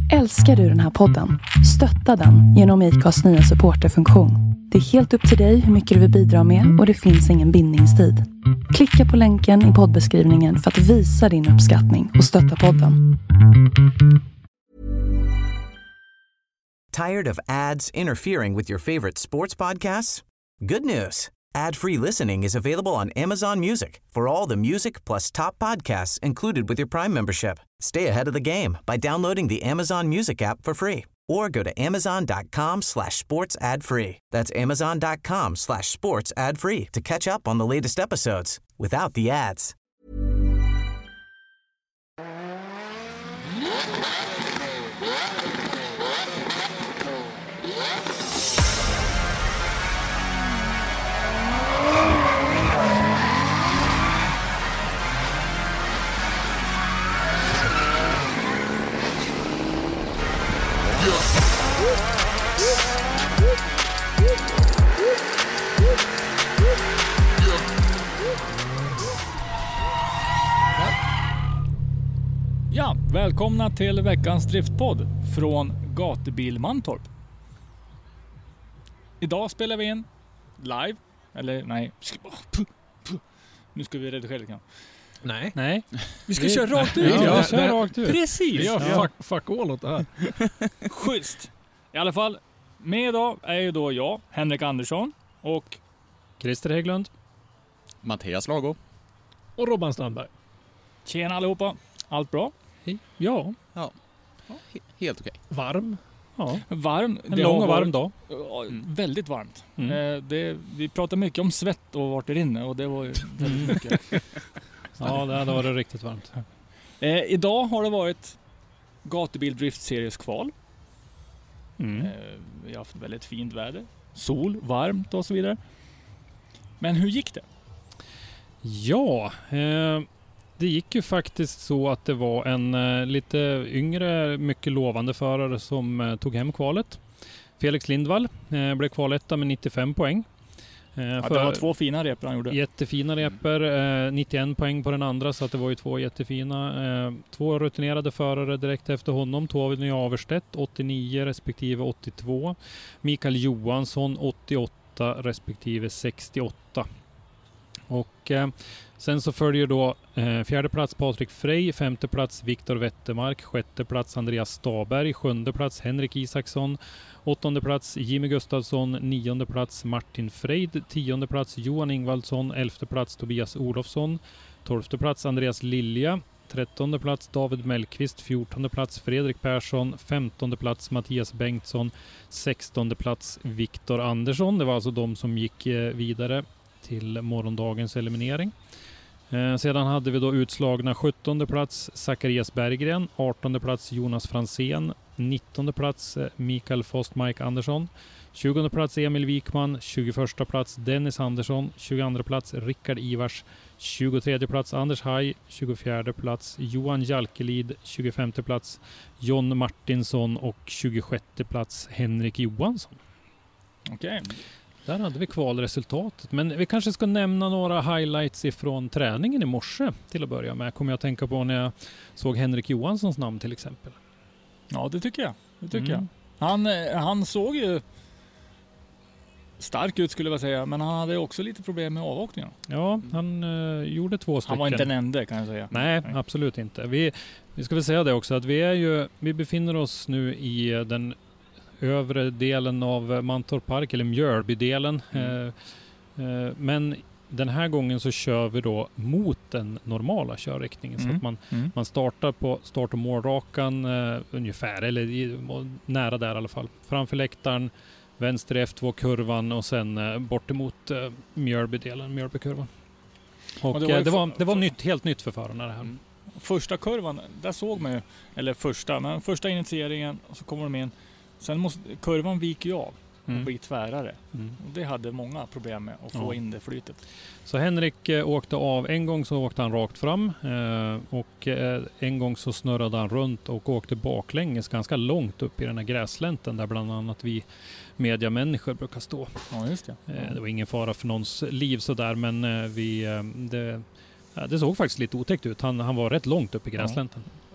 Älskar du den här podden? Stötta den genom IKAs nya supporterfunktion. Det är helt upp till dig hur mycket du vill bidra med och det finns ingen bindningstid. Klicka på länken i poddbeskrivningen för att visa din uppskattning och stötta podden. Tired of ads interfering with your favorite sports podcasts? Good news. Ad-free listening is available on Amazon Music for all the music plus top podcasts included with your Prime membership. Stay ahead of the game by downloading the Amazon Music app for free or go to amazon.com/sports ad free. That's amazon.com/sports ad free to catch up on the latest episodes without the ads. Ja, välkomna till veckans driftpodd från Gatubil Mantorp. Idag spelar vi in live, eller nej, nu ska vi redigera lite grann. Nej. Vi ska köra rakt ut. Ja, köra rakt ut. Precis. Vi gör fuck all åt det här. Schysst. I alla fall, med idag är ju då jag, Henrik Andersson och Christer Hägglund, Mattias Lago och Robban Strandberg. tjena allihopa. Allt bra? Ja. Helt okej. Varm. Ja. Varm. En lång och varm dag. Väldigt varmt. Vi pratar mycket om svett och vart det rinner och det var ju väldigt mycket. Ja, det hade varit riktigt varmt. Idag har det varit Gatubil Drift Series kval. Vi har haft väldigt fint väder. Sol, varmt och så vidare. Men hur gick det? Ja, det gick ju faktiskt så att det var en lite yngre, mycket lovande förare som tog hem kvalet. Felix Lindvall blev kvaletta med 95 poäng. Det var två fina repor han gjorde. Jättefina repor, 91 poäng på den andra, så att det var ju två jättefina. Två rutinerade förare direkt efter honom. Tony Averstedt 89 respektive 82. Mikael Johansson 88 respektive 68. Och sen så följer då fjärde plats Patrik Frey, femte plats Viktor Wettermark, sjätte plats Andreas Staberg, sjunde plats Henrik Isaksson, åttonde plats Jimmy Gustafsson, nionde plats Martin Freid, tionde plats Johan Ingvaldsson, elfte plats Tobias Olofsson, tolfte plats Andreas Lilja, trettonde plats David Mellqvist, fjortonde plats Fredrik Persson, femtonde plats Mattias Bengtsson, sextonde plats Viktor Andersson. Det var alltså de som gick vidare till morgondagens eliminering. Sedan hade vi då utslagna 17:e plats Zacharias Berggren, 18:e plats Jonas Fransén, 19:e plats Mikael Mike Andersson, 20:e plats Emil Wikman, 21:a plats Dennis Andersson, 22:a plats Rickard Ivars, 23:e plats Anders Haj, 24:e plats Johan Jalkelid, 25:e plats John Martinsson och 26:e plats Henrik Johansson. Okej. Där hade vi kvalresultatet. Men vi kanske ska nämna några highlights ifrån träningen i morse till att börja med. Kommer jag att tänka på när jag såg Henrik Johanssons namn till exempel. Ja, det tycker jag. Han såg ju stark ut skulle jag säga, men han hade också lite problem med avåkningen. Ja, han gjorde 2 stycken. Han var inte den enda kan jag säga. Nej, absolut inte. Vi ska väl säga det också att vi befinner oss nu i den övre delen av Mantorp Park, eller Mjölbydelen. Men den här gången så kör vi då mot den normala körriktningen. Så att man startar på start- och målrakan ungefär, eller nära där i alla fall. Framför läktaren, vänster F2-kurvan och sen bort emot Mjölbydelen, Mjölbykurvan. Och det var helt nytt för förarna det här. Första kurvan, där såg man ju, eller första initieringen och så kommer de in. Sen måste kurvan vika ju av och bli tvärare. Och det hade många problem med att få in det flytet. Så Henrik åkte av. En gång så åkte han rakt fram och en gång så snurrade han runt och åkte baklänges ganska långt upp i den här gräslänten där bland annat vi mediamänniskor brukar stå. Ja, just det. Det var ingen fara för någons liv sådär, men det såg faktiskt lite otäckt ut. Han var rätt långt upp i gräslänten.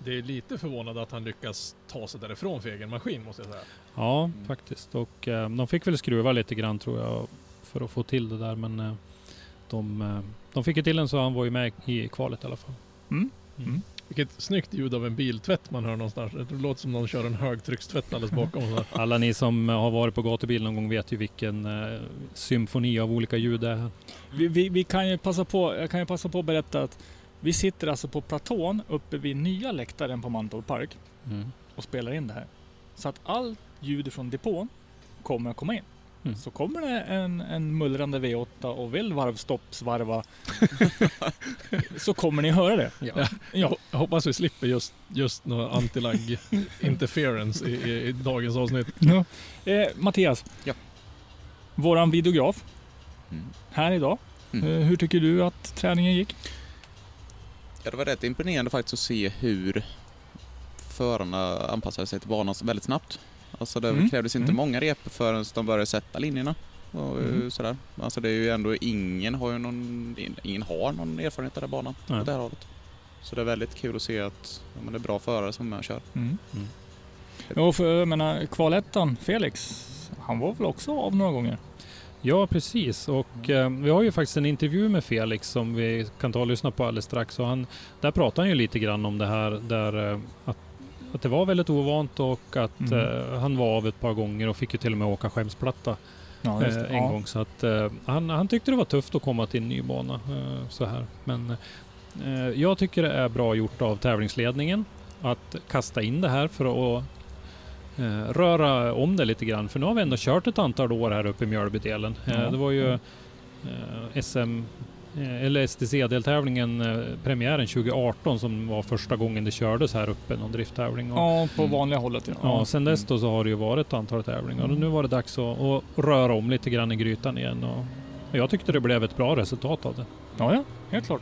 det är lite förvånande att han lyckas ta sig därifrån för egen maskin, måste jag säga. Ja, faktiskt. Och de fick väl skruva lite grann, tror jag, för att få till det där. Men de fick ju till den, så han var ju med i kvalet i alla fall. Vilket snyggt ljud av en biltvätt man hör någonstans. Det låter som någon kör en högtryckstvätt alldeles bakom. Alla ni som har varit på gatubil någon gång vet ju vilken symfoni av olika ljud det är. Vi kan ju passa på, jag kan ju passa på att berätta att vi sitter alltså på platån uppe vid nya läktaren på Mantorp Park och spelar in det här. Så att all ljud från depån kommer att komma in. Så kommer det en mullrande V8 och vill varva så kommer ni höra det. Ja. Jag hoppas vi slipper just någon antilag interference i dagens avsnitt. Ja. Mattias, våran videograf här idag. Hur tycker du att träningen gick? Ja, det var rätt imponerande faktiskt att se hur förarna anpassade sig till banan väldigt snabbt. Alltså det krävdes inte många rep förrän de började sätta linjerna och sådär. Alltså det är ju ändå ingen har någon erfarenhet av den banan på det här hållet. Så det är väldigt kul att se att det är bra förare som är med och kör. Och för, jag menar, kvalettan Felix, han var väl också av några gånger? Ja, precis. Och vi har ju faktiskt en intervju med Felix som vi kan ta och lyssna på alldeles strax. Och där pratar han ju lite grann om det här där att det var väldigt ovant och att han var av ett par gånger och fick ju till och med åka skämsplatta en gång. Så att han tyckte det var tufft att komma till en ny bana så här. Men jag tycker det är bra gjort av tävlingsledningen att kasta in det här för att röra om det lite grann. För nu har vi ändå kört ett antal år här uppe i Mjölbydelen. Det var ju eller STC-deltävlingen premiären 2018 som var första gången det kördes här uppe, någon drifttävling. Ja, på vanliga hållet. Ja, sen dess då så har det ju varit ett antal tävlingar och nu var det dags att röra om lite grann i grytan igen och jag tyckte det blev ett bra resultat av det. Ja, helt klart.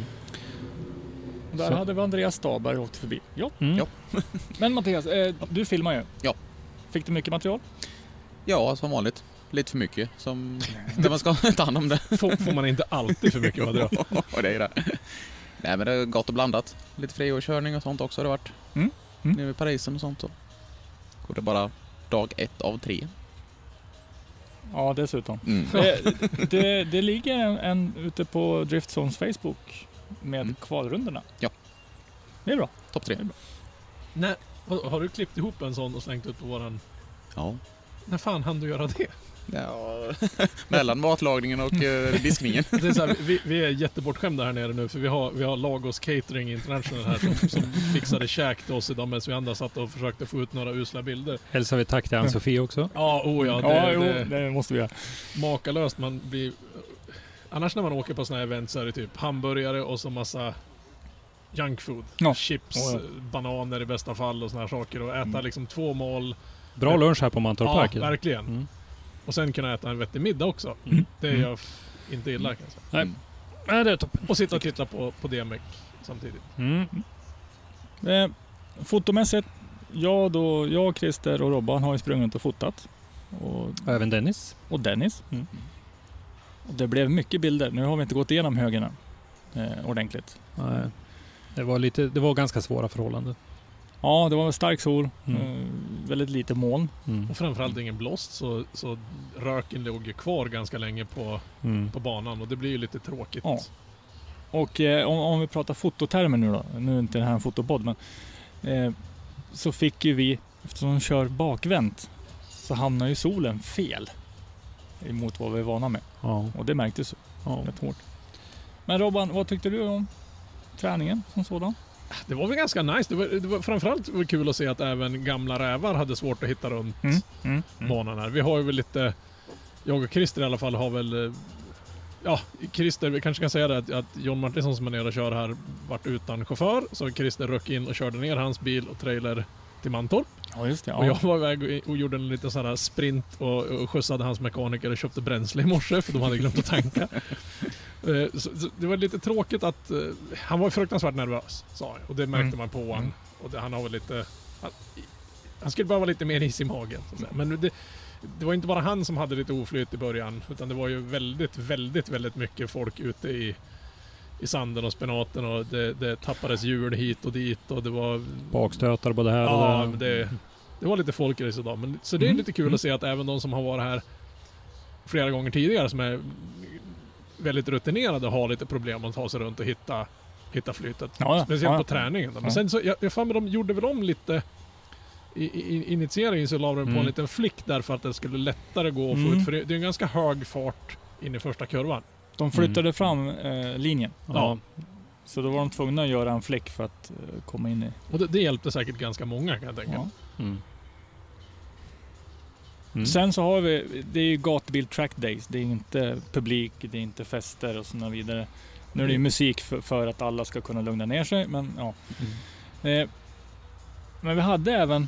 Där hade vi Andreas Staberg åkt förbi. Ja. Men Mattias, du filmar ju. Ja. Fick du mycket material? Ja, som vanligt. Lite för mycket som där man ska ta hand om det. Får man inte alltid för mycket material? Och det är det. Nej, men det är gott och blandat. Lite friårskörning och sånt också har det varit. Nu i Parisen och sånt så. Och det är bara dag 1 av 3. Ja, dessutom. Det ligger en ute på Driftzones Facebook med kvalrundorna. Ja. Det är bra. Topp 3. Nej, har du klippt ihop en sån och slängt ut på våran? Ja. När fan hann du göra det? Ja, mellan matlagningen och diskningen. Det är så här, vi är jättebortskämda här nere nu för vi har Lagos Catering International här som fixade käk till oss idag medan vi andra satt och försökte få ut några usla bilder. Hälsar vi tack till Ann-Sofie också. Det måste vi göra. Makalöst, man blir... Annars när man åker på såna här event så är det typ hamburgare och så massa junkfood. Chips, bananer i bästa fall och såna här saker och äta liksom 2 mål. Bra lunch här på Mantorp Park. Ja, verkligen. Och sen kunna äta en vettig middag också. Det är jag inte illa kan jag säga. Nej, det är toppen. Och sitta och titta på DMX samtidigt. Fotomässigt, jag, Christer och Robban har ju sprungit och fotat. Och även Dennis. Och Dennis. Och det blev mycket bilder. Nu har vi inte gått igenom högarna ordentligt. Nej. Det var ganska svåra förhållanden. Ja, det var stark sol, väldigt lite moln. Och framförallt ingen blåst så röken låg ju kvar ganska länge på banan och det blir ju lite tråkigt. Ja. Och om vi pratar fototermer nu då, nu är inte det här en fotopodd men så fick ju vi, eftersom de kör bakvänt så hamnar ju solen fel emot vad vi är vana med. Ja. Och det märktes rätt hårt. Men Robban, vad tyckte du om träningen som sådan? Det var väl ganska nice. Det var framförallt kul att se att även gamla rävar hade svårt att hitta runt banan här. Vi har ju väl lite... Jag och Christer i alla fall har väl... Ja, Christer, vi kanske kan säga det att John Martinsson som är nere och kör här varit utan chaufför. Så Christer röck in och körde ner hans bil och trailer till Mantorp. Ja, just det. Ja. Och jag var iväg och gjorde en liten sån här sprint och skjutsade hans mekaniker och köpte bränsle i morse för de hade glömt att tanka. Så det var lite tråkigt att han var fruktansvärt nervös, sa jag. Och det märkte man på honom. Och han har väl lite... Han skulle bara vara lite mer is i magen. Så att säga. Men det var inte bara han som hade lite oflyt i början. Utan det var ju väldigt, väldigt, väldigt mycket folk ute i sanden och spenaten och det tappades hjul hit och dit och det var bakstötar både här och där. Men det var lite folkrace idag. Men, så det är lite kul att se att även de som har varit här flera gånger tidigare som är väldigt rutinerade har lite problem att ta sig runt och hitta flytet. Speciellt på träningen. Men sen så, jag fann de gjorde väl om lite i initieringen så la de på en liten flick där för att det skulle lättare gå att få ut. För det är en ganska hög fart in i första kurvan. De flyttade fram linjen. Ja. Så då var de tvungna att göra en fläck för att komma in i... Och det hjälpte säkert ganska många, kan jag tänka. Ja. Sen så har vi... Det är ju gatubil track days. Det är inte publik, det är inte fester och sådana vidare. Nu är det ju musik för att alla ska kunna lugna ner sig. Men ja. Men vi hade även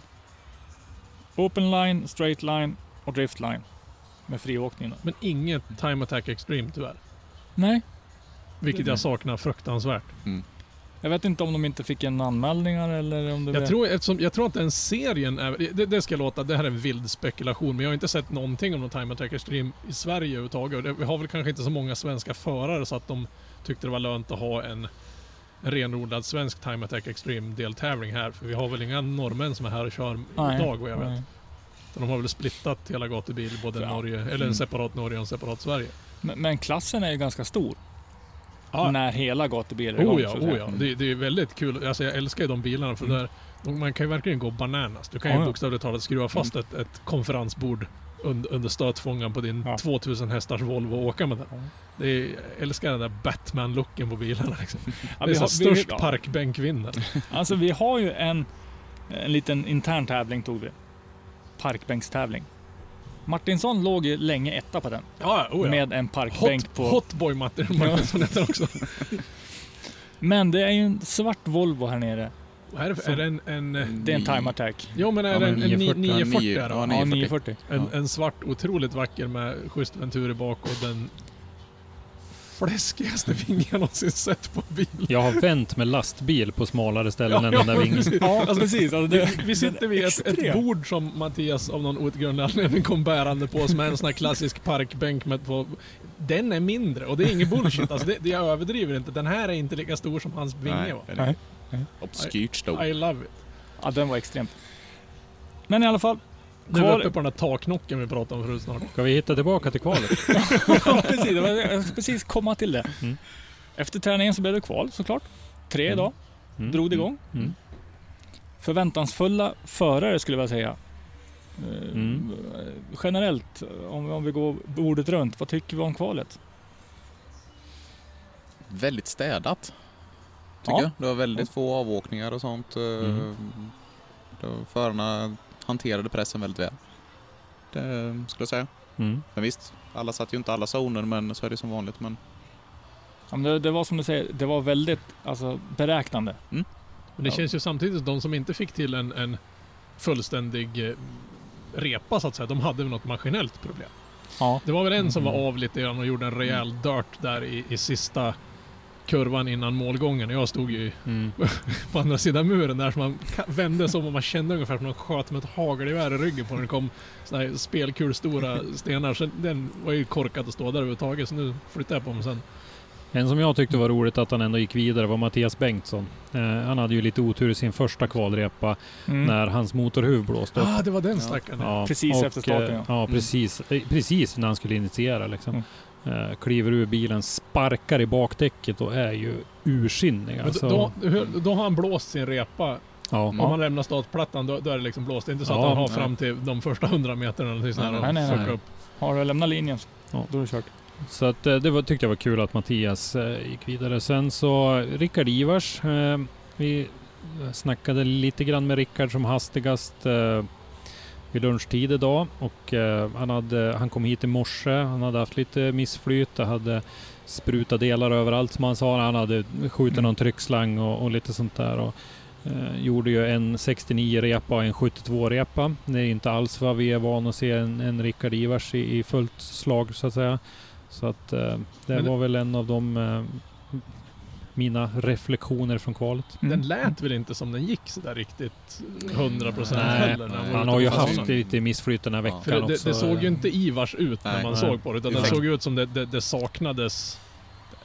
open line, straight line och drift line med friåkning. Men inget Time Attack Extreme tyvärr. Nej. Vilket jag saknar fruktansvärt. Jag vet inte om de inte fick en anmälningar eller om det... Jag tror att den serien är... Det ska låta... Det här är en vild spekulation, men jag har inte sett någonting om någon Time Attack Extreme i Sverige överhuvudtaget. Vi har väl kanske inte så många svenska förare så att de tyckte det var lönt att ha en renodlad svensk Time Attack Extreme deltävling här. För vi har väl inga norrmän som är här och kör idag, vad jag vet. De har väl splittat hela gatubil, både Norge, eller en separat Norge och en separat Sverige. Men klassen är ju ganska stor. När hela gatubilen är igång. Ja. Det är väldigt kul. Alltså, jag älskar ju de bilarna för där, man kan ju verkligen gå bananas. Du kan ju bokstavligt talat skruva fast ett konferensbord under stötfångan på din 2000 hästars Volvo och åka med den. Jag älskar den där Batman-looken på bilarna. Liksom. Det är så störst parkbänk vinner. Alltså vi har ju en liten intern tävling tog vi. Parkbänkstävling. Martinsson låg ju länge etta på den. Med en parkbänk på... Hotboy Martinsson heter också. Men det är ju en svart Volvo här nere. Är det en... Det är en Time Attack. Ja, men är det en 940 där? Ja, 940. En svart, otroligt vacker med schysst venturi bak och den fläskigaste vingen jag någonsin sett på bil. Jag har vänt med lastbil på smalare ställen än den där vingen. Ja, alltså precis. Alltså vi sitter vid ett bord som Mattias av någon outgrundlig anledning kom bärande på som är en sån här klassisk parkbänk med på. Den är mindre och det är ingen bullshit. Alltså jag överdriver inte. Den här är inte lika stor som hans vinge var. Nej. Obskyrt stor. I love it. Ja, den var extremt. Men i alla fall. Nu är vi uppe på den här taknocken vi pratade om förut snart. Ska vi hitta tillbaka till kvalet? Ja, precis. Jag ska precis komma till det. Efter träningen så blev det kval såklart. 3 idag. Drog det igång. Förväntansfulla förare skulle jag säga. Generellt, om vi går bordet runt, vad tycker vi om kvalet? Väldigt städat. Tycker jag. Det var väldigt få avåkningar och sånt. Förarna hanterade pressen väldigt väl. Det skulle jag säga. Men visst, alla satt ju inte alla zoner, men så är det som vanligt. Men... Ja, men det var som du säger, det var väldigt beräknande. Men det känns ju samtidigt de som inte fick till en fullständig repa så att säga, de hade väl något maskinellt problem. Ja. Det var väl en som var av lite grann och gjorde en rejäl dirt där i sista kurvan innan målgången. Jag stod ju på andra sidan muren där, så man vände som om man kände ungefär som man sköt med ett hagelgevär i ryggen på när det kom såna här spelkulstora stenar. Så den var ju korkad att stå där överhuvudtaget, så nu flyttade jag på mig sen. En som jag tyckte var roligt att han ändå gick vidare var Mattias Bengtsson. Han hade ju lite otur i sin första kvalrepa när hans motorhuv blåste upp. Det var den stackaren. Ja, precis efter starten. Ja, precis när han skulle initiera liksom. Kliver ur bilen, sparkar i bakdäcket och är ju ursinnig. Alltså. Då har han blåst sin repa. Ja. Om han lämnar startplattan då är det liksom blåst. Det är inte så att han har fram till de första 100 meterna eller nej. Har du lämnat linjen då är det kört. Så att tyckte jag var kul att Mattias gick vidare. Sen så Rickard Ivars. Vi snackade lite grann med Rickard som hastigast vid lunchtid idag. Och han kom hit i morse. Han hade haft lite missflyt. Det hade sprutat delar överallt som han sa. Han hade skjutit någon tryckslang och lite sånt där. Och gjorde ju en 69 repa och en 72 repa. Det är inte alls vad vi är vana att se en Rickard Ivars i fullt slag så att säga. Så att det var väl en av de mina reflektioner från kvalet. Den lät väl inte som den gick så där riktigt 100% heller. Han har ju haft lite missflyt den här veckan också. Det såg ju inte Ivars ut när man såg på det. Utan det såg ut som det saknades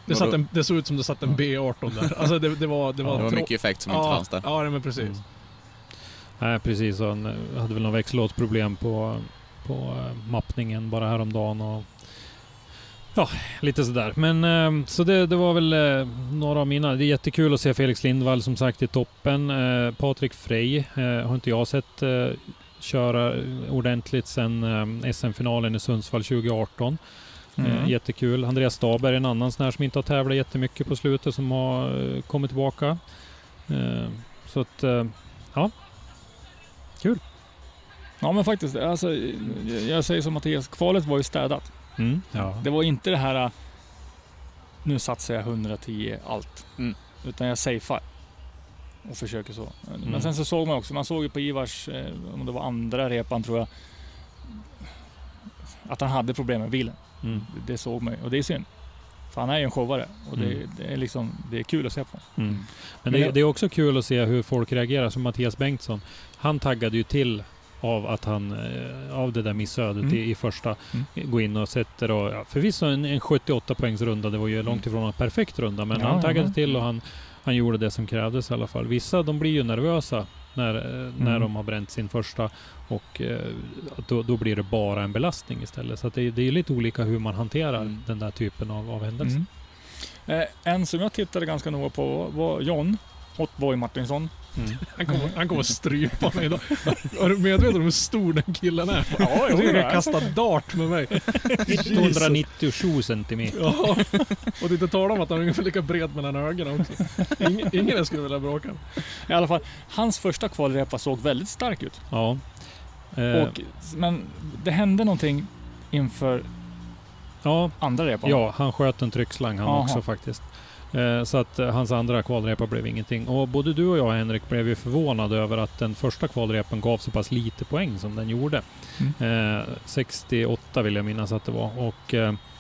Det såg ut som det satt en B18 där. Alltså det var mycket effekt som inte fanns där. Ja, men precis. Nej, precis. Han hade väl någon växellådsproblem på mappningen bara häromdagen och ja, lite sådär. Men så det var väl några av mina. Det är jättekul att se Felix Lindvall som sagt i toppen. Patrik Frey har inte jag sett köra ordentligt sedan SM-finalen i Sundsvall 2018. Jättekul. Andreas Staber är en annan sån här som inte har tävlat jättemycket på slutet som har kommit tillbaka. Så att ja, kul. Ja, men faktiskt, alltså, jag säger som Mattias, kvalet var ju städat. Ja. Det var inte det här nu satsar jag 110 allt. Utan jag safear och försöker så. Men sen så såg man såg ju på Ivars, om det var andra repan tror jag, att han hade problem med bilen. Det såg man ju, och det är synd. För han är ju en showare och det är kul att se på. Men det är också kul att se hur folk reagerar, som Mattias Bengtsson. Han taggade ju till av att han av det där missödet i första gå in och sätter och förvisso en 78 poängsrunda, det var ju långt ifrån en perfekt runda, men han taggade till och han gjorde det som krävdes i alla fall. Vissa de blir ju nervösa när de har bränt sin första och då blir det bara en belastning istället. Så att det är lite olika hur man hanterar den där typen av händelser. En som jag tittade ganska noga på var John Ottboy Martinsson. Han kommer strypa mig idag. Är du medveten om hur stor den killen är? Ja, jag kan kasta dart med mig. 197 centimeter. Ja, och det inte tala om att han är ungefär lika bred mellan ögonen också. Ingen skulle vilja bråka. I alla fall, hans första kvalrepa såg väldigt stark ut. Ja. Men det hände någonting inför andra repan. Ja, han sköt en tryckslang också faktiskt. Så att hans andra kvalrepa blev ingenting. Och både du och jag, Henrik, blev ju förvånade över att den första kvalrepan gav så pass lite poäng som den gjorde. 68 vill jag minnas att det var. Och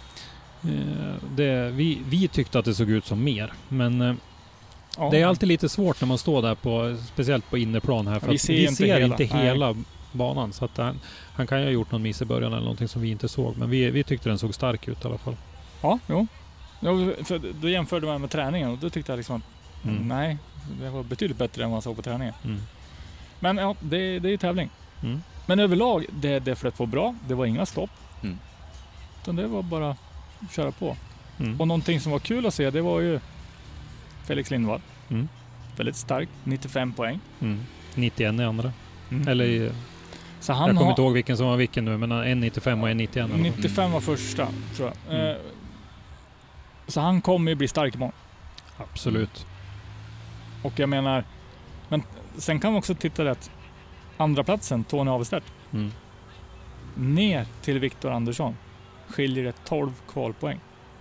vi tyckte att det såg ut som mer. Men det är alltid lite svårt när man står där speciellt på innerplan här. För vi ser inte hela banan. Så att han kan ju ha gjort någon miss i början eller någonting som vi inte såg. Men vi tyckte den såg stark ut i alla fall. Ja, jo. Ja, för då jämförde man med träningen och då tyckte jag liksom att nej, det var betydligt bättre än vad man såg på träningen. Men ja, det är ju tävling. Men överlag, det flöt på bra. Det var inga stopp. Utan det var bara att köra på. Och någonting som var kul att se, det var ju Felix Lindvall. Väldigt stark, 95 poäng. 91 i andra. Eller så jag kommer inte ihåg vilken som var vilken nu, men en 95 och en 91. 95 var första, tror jag. Så han kommer ju bli stark imorgon. Absolut. Och jag menar, men sen kan vi också titta rätt. Andra platsen, Tony Avestedt. Ner till Viktor Andersson skiljer det 12 kvalpoäng.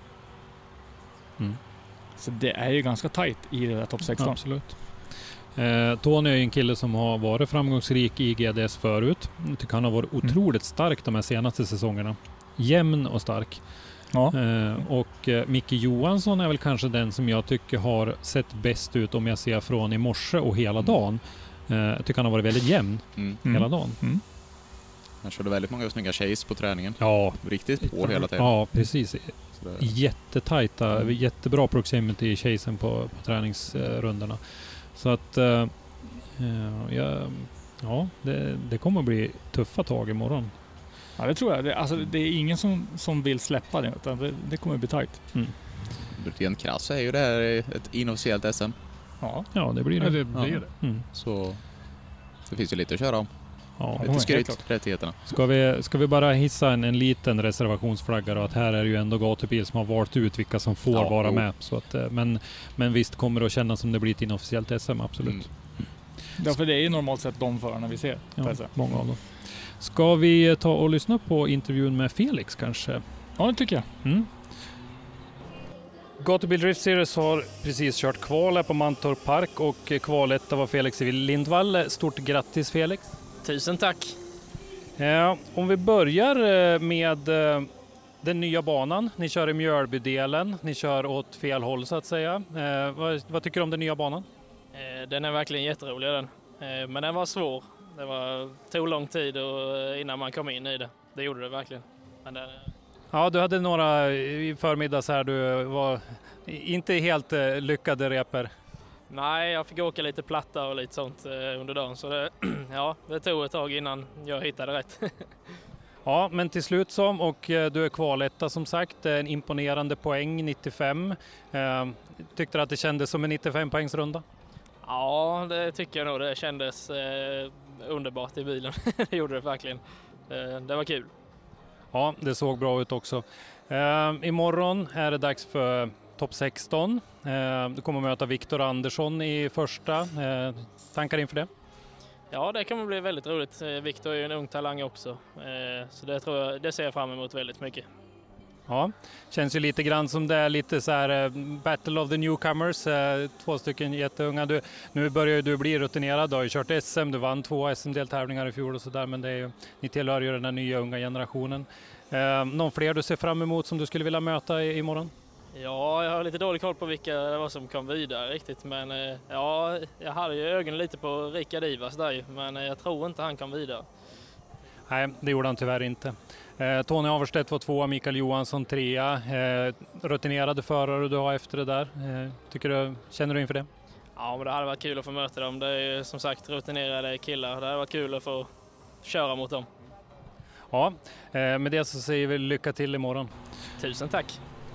Så det är ju ganska tajt i det där topp 16. Absolut. Tony är en kille som har varit framgångsrik i GDS förut. Jag tycker han har varit otroligt stark de här senaste säsongerna. Jämn och stark. Ja. Och Micke Johansson är väl kanske den som jag tycker har sett bäst ut om jag ser från i morse och hela dagen. Jag tycker han har varit väldigt jämn hela dagen. Han körde väldigt många snygga chase på träningen. Ja. Riktigt på hela tiden. Ja, precis. Jättetajta, jättebra proximity i chasen på träningsrundorna. Så att det kommer att bli tuffa tag imorgon. Ja, det tror jag. Det är ingen som vill släppa det, utan det kommer att bli tajt. Rent krass är ju det här ett inofficiellt SM. Ja, det blir det. Ja, det blir det. Så det finns ju lite att köra om. Ja, lite skryt, rättigheterna. Ska vi bara hissa en liten reservationsflagga då, att här är det ju ändå gatubil som har valt ut vilka som får vara med. Så att, men visst kommer det att kännas som det blir ett inofficiellt SM, absolut. Ja, för det är ju normalt sett de förarna vi ser. Många av dem. Ska vi ta och lyssna på intervjun med Felix kanske? Ja, det tycker jag. Gatubil Drift Series har precis kört kval här på Mantorp Park och kvalet var Felix Lindvall. Stort grattis Felix! Tusen tack! Om vi börjar med den nya banan. Ni kör i Mjölbydelen. Ni kör åt fel håll så att säga. Vad tycker du om den nya banan? Den är verkligen jätterolig den. Men den var svår. Det tog lång tid innan man kom in i det. Det gjorde det verkligen. Men Ja, du hade några i förmiddags här, du var inte helt lyckade reper. Nej, jag fick åka lite platta och lite sånt under dagen, så det tog ett tag innan jag hittade rätt. Ja, men till slut och du är kvaletta som sagt, en imponerande poäng, 95. Tyckte du att det kändes som en 95-poängsrunda? Ja, det tycker jag nog. Det kändes underbart i bilen. Det gjorde det verkligen. Det var kul. Ja, det såg bra ut också. Imorgon är det dags för topp 16. Du kommer att möta Viktor Andersson i första. Tankar inför det? Ja, det kommer bli väldigt roligt. Viktor är ju en ung talang också. Så det ser jag fram emot väldigt mycket. Ja, känns ju lite grann som det är lite så här Battle of the Newcomers, 2 stycken jätteunga. Nu börjar ju du bli rutinerad, du har ju kört SM, du vann 2 SM-deltävlingar i fjol och sådär, men det är ju, ni tillhör ju den här nya unga generationen. Någon fler du ser fram emot som du skulle vilja möta imorgon? Ja, jag har lite dålig koll på vilka det var som kom vidare riktigt, men ja, jag hade ju ögonen lite på Rickard Ivars där, men jag tror inte han kom vidare. Nej, det gjorde han tyvärr inte. Tony Averstedt var 2, Mikael Johansson 3. Rutinerade förare du har efter det där. Känner du inför det? Ja, men det hade varit kul att få möta dem. Det är ju som sagt rutinerade killar. Det hade varit kul att få köra mot dem. Ja, med det så säger vi lycka till imorgon. Tusen tack!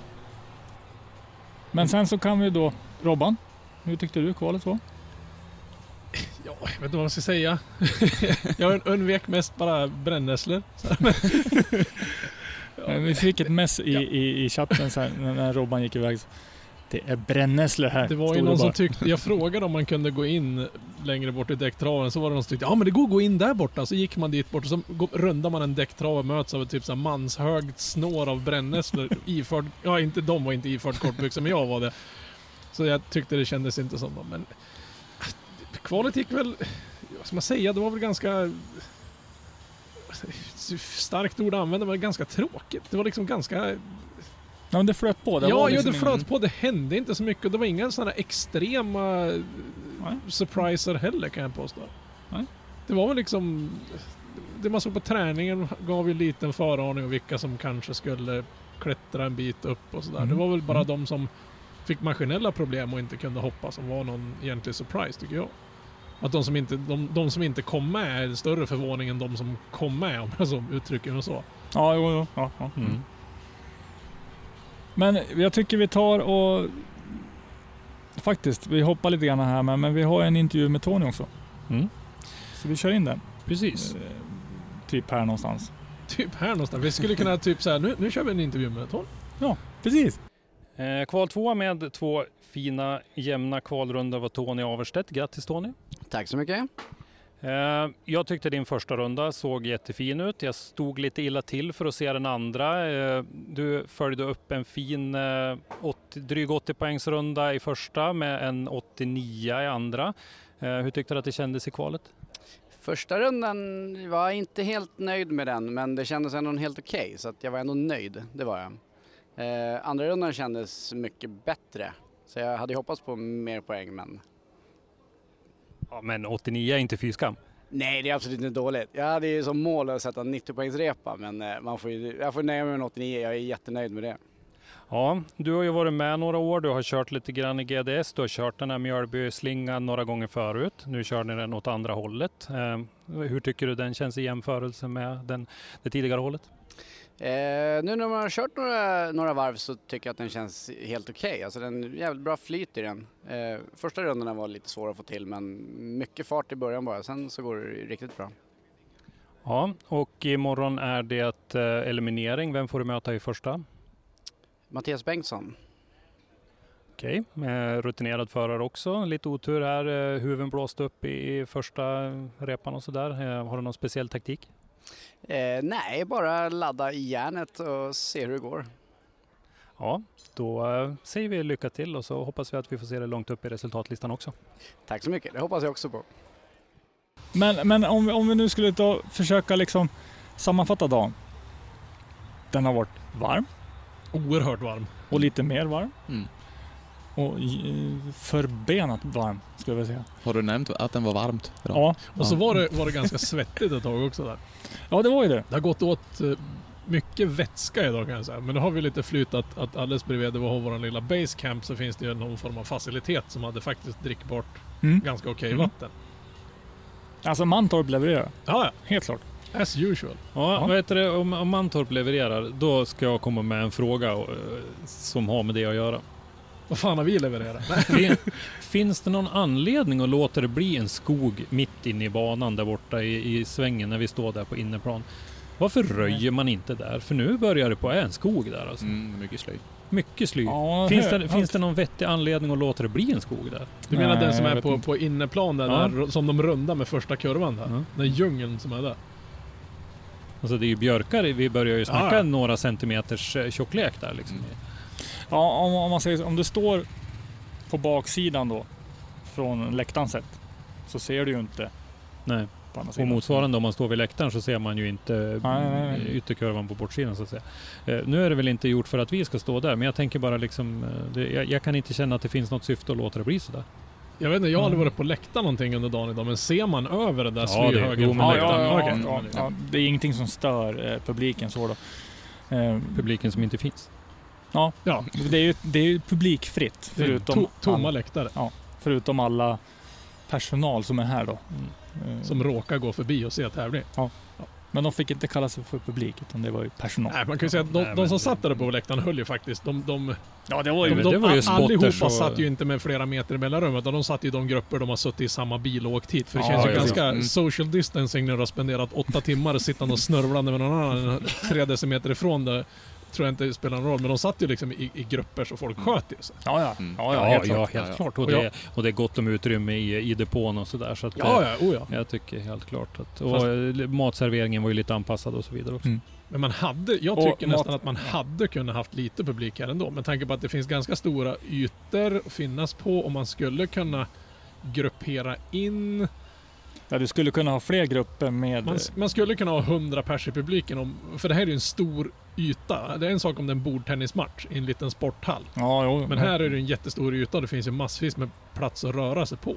Men sen så kan vi då, Robban, hur tyckte du kvalet var? Ja, jag vet inte vad man ska säga. Jag undvek mest bara brännässlor. Vi fick ett mess i chatten så här, när Robban gick iväg. Det är brännässlor här. Det var ju någon som tyckte, jag frågade om man kunde gå in längre bort i däcktraven, så var det någon som tyckte, ja men det går att gå in där borta. Så gick man dit bort och så rundar man en däcktrav och möts av ett typ så här manshögt snår av brännässlor iförd, ja inte de var inte iförd kortbyxor, men jag var det. Så jag tyckte det kändes inte som dem, men kvalet gick väl, vad ska man säga, det var väl ganska starkt ord att använda, men ganska tråkigt. Det var liksom ganska... Ja, men det flöt på. Det flöt på. Det hände inte så mycket. Det var inga sådana extrema surpriser heller, kan jag påstå. Nej. Det var väl liksom... Det man såg på träningen gav ju liten föraning om vilka som kanske skulle klättra en bit upp och sådär. Det var väl bara de som fick maskinella problem och inte kunde hoppa som var någon egentlig surprise, tycker jag. Att de som inte kom med är större förvåning än de som kom med, om jag så uttrycker mig så. Ja, jo. Ja. Mm. Men jag tycker vi tar och faktiskt, vi hoppar lite grann här, men vi har en intervju med Tony också. Mm. Så vi kör in den. Precis. Typ här någonstans. Vi skulle kunna typ så här, nu kör vi en intervju med Tony. Ja, precis. Kval 2 med 2 fina jämna kvalrundor var Tony Averstedt. Grattis Tony. Tack så mycket. Jag tyckte din första runda såg jättefin ut. Jag stod lite illa till för att se den andra. Du följde upp en fin dryg 80 poängsrunda i första med en 89 i andra. Hur tyckte du att det kändes i kvalet? Första rundan var jag inte helt nöjd med den, men det kändes ändå helt okej, så att jag var ändå nöjd, det var jag. Andra rundan kändes mycket bättre, så jag hade hoppats på mer poäng, men... Ja, men 89 är inte fyskam. Nej, det är absolut inte dåligt. Jag hade ju som mål att sätta 90 poängsrepa, men jag får nöja mig med 89, jag är jättenöjd med det. Ja, du har ju varit med några år, du har kört lite grann i GDS, du har kört den här Mjölby-slingan några gånger förut. Nu kör ni den åt andra hållet. Hur tycker du den känns i jämförelse med det tidigare hållet? Nu när man har kört några varv så tycker jag att den känns helt okej. Alltså den är jävligt bra flyt i den. Första rundorna var lite svåra att få till, men mycket fart i början bara. Sen så går det riktigt bra. Ja, och imorgon är det eliminering. Vem får du möta i första? Mattias Bengtsson. Okej, rutinerad förare också. Lite otur här. Huven blåste upp i första repan och sådär. Har du någon speciell taktik? Nej, bara ladda i järnet och se hur det går. Ja, då säger vi lycka till och så hoppas vi att vi får se det långt upp i resultatlistan också. Tack så mycket, det hoppas jag också på. Men om vi nu skulle försöka liksom sammanfatta dagen. Den har varit varm. Oerhört varm. Och lite mer varm. Mm. Och förbenat varm, skulle jag säga. Har du nämnt att den var varmt? Ja. Och så var det ganska svettigt ett tag också där. Ja, det var ju det. Det har gått åt mycket vätska idag kan jag säga. Men då har vi lite flyt att alldeles bredvid där vi har vår lilla basecamp så finns det ju någon form av facilitet som hade faktiskt drickbart ganska okej vatten. Alltså Mantorp levererar. Ja, helt klart. As usual. Ja. Vad heter det? Om Mantorp levererar, då ska jag komma med en fråga som har med det att göra. Vad fan har vi levererat? Finns det någon anledning att låta det bli en skog mitt inne i banan där borta i svängen när vi står där på inneplan? Varför röjer man inte där? För nu börjar det på en skog där alltså. Mycket sly. Mycket sly. Ja, finns det någon vettig anledning att låta det bli en skog där? Du menar den som är på inneplan där som de rundar med första kurvan där? Den djungeln som är där? Alltså det är ju björkar, vi börjar ju snacka några centimeters tjocklek där liksom. Ja, om man säger om du står på baksidan då från läktaren sett så ser du ju inte. Nej. Och motsvarande om man står vid läktaren så ser man ju inte ytterkurvan på bortsidan så att säga. Nu är det väl inte gjort för att vi ska stå där, men jag tänker bara liksom jag kan inte känna att det finns något syfte att låta det bli så där. Jag vet inte, jag har aldrig varit på läktaren någonting under dagen idag, men ser man över det där slyhögen? Ja, det är ingenting som stör publiken så då. Publiken som inte finns. Ja. Det är ju publikfritt förutom tomma läktare. Ja, förutom alla personal som är här då. Som råkar gå förbi och se tävling. Ja. Men de fick inte kalla sig för publik utan det var ju personal. Nej, man kan ju säga att de som satt där på läktaren höll ju faktiskt. Det var ju allihopa satt ju inte med flera meter i mellanrum, utan de satt i de grupper de har suttit i samma bil och åkt hit. För det känns ju ganska social distancing när du har spenderat 8 timmar sittande och snörvlande med någon annan 3 decimeter ifrån det. Tror jag inte spelar någon roll, men de satt ju liksom i grupper så folk sköt ju sig. Helt klart. Och det är gott om utrymme i depån och sådär. Så att jag tycker helt klart att matserveringen var ju lite anpassad och så vidare också. Men jag tycker nästan att man hade kunnat haft lite publik här ändå. Men tanke på att det finns ganska stora ytor att finnas på och man skulle kunna gruppera in. Ja, du skulle kunna ha fler grupper med... Man skulle kunna ha 100 pers i publiken. För det här är ju en stor yta. Det är en sak om det är en bordtennismatch i en liten sporthall. Men här är det en jättestor yta och det finns ju massvis med plats att röra sig på.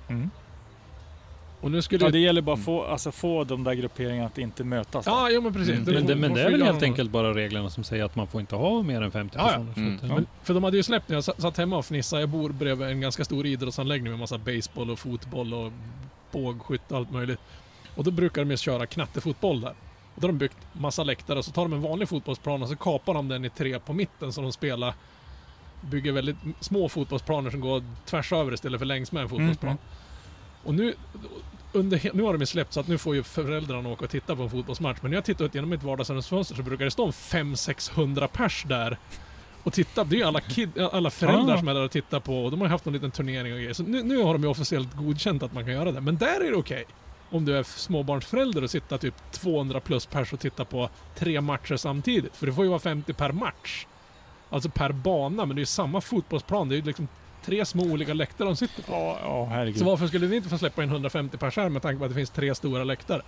Och nu skulle det gäller bara att få de där grupperingarna att inte mötas. Ja, men precis. Men det är väl helt enkelt bara reglerna som säger att man får inte ha mer än 50 personer. Men, för de hade ju släppt när jag satt hemma och fnissade. Jag bor bredvid en ganska stor idrottsanläggning med massa baseball och fotboll och bågskytt och allt möjligt. Och då brukar de köra knattefotboll där. Och då har de byggt massa läktare och så tar de en vanlig fotbollsplan och så kapar de den i 3 på mitten så de bygger väldigt små fotbollsplaner som går tvärs över istället för längs med en fotbollsplan. Och nu har de släppt så att nu får ju föräldrarna åka och titta på en fotbollsmatch. Men när jag tittar ut genom mitt vardagsrumsfönster så brukar det stå 500-600 pers där och titta. Det är ju alla föräldrar som är där och tittar på, och de har haft en liten turnering och grejer. Så nu har de ju officiellt godkänt att man kan göra det. Men där är det okej. Om du är småbarnsförälder och sitter typ 200 plus pers och tittar på 3 matcher samtidigt. För det får ju vara 50 per match. Alltså per bana, men det är ju samma fotbollsplan. Det är ju liksom 3 små olika läktare de sitter på. Ja, herregud. Så varför skulle vi inte få släppa in 150 pers här med tanke på att det finns 3 stora läktare?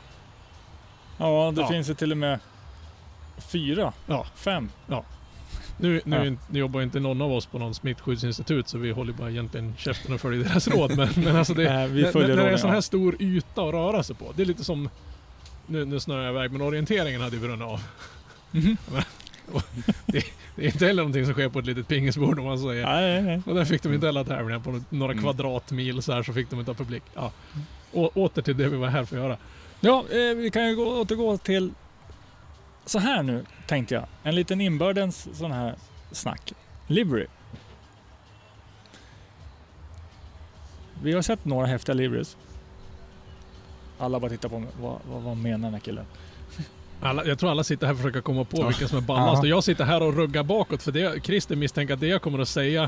Ja, det finns ju till och med 4. 5. Ja. Nu jobbar inte någon av oss på någon smittskyddsinstitut så vi håller bara egentligen käften och följer deras råd. Men alltså det är en sån här stor yta att röra sig på. Det är lite som, nu snöar jag iväg, men orienteringen hade ju brunnit av. Det är inte heller någonting som sker på ett litet pingisbord om man säger. Nej. Och där fick de inte heller tävlingar på några kvadratmil så här, så fick de inte ha publik. Ja. Och åter till det vi var här för att göra. Ja, vi kan ju återgå till så här nu, tänkte jag. En liten inbördens sån här snack. Livery. Vi har sett några häftiga liveries. Alla bara tittar på mig. Vad menar den här killen? Jag tror alla sitter här och försöker komma på vilka som är ballast. Och jag sitter här och ruggar bakåt för det. Christer misstänker att det jag kommer att säga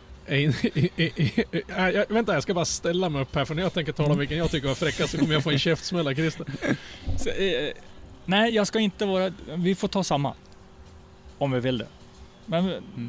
vänta, jag ska bara ställa mig upp här. För när jag tänker tala om vilken jag tycker var fräckast så kommer jag få en käftsmäll av Christer. Nej, jag ska inte vara... Vi får ta samma. Om vi vill det. Men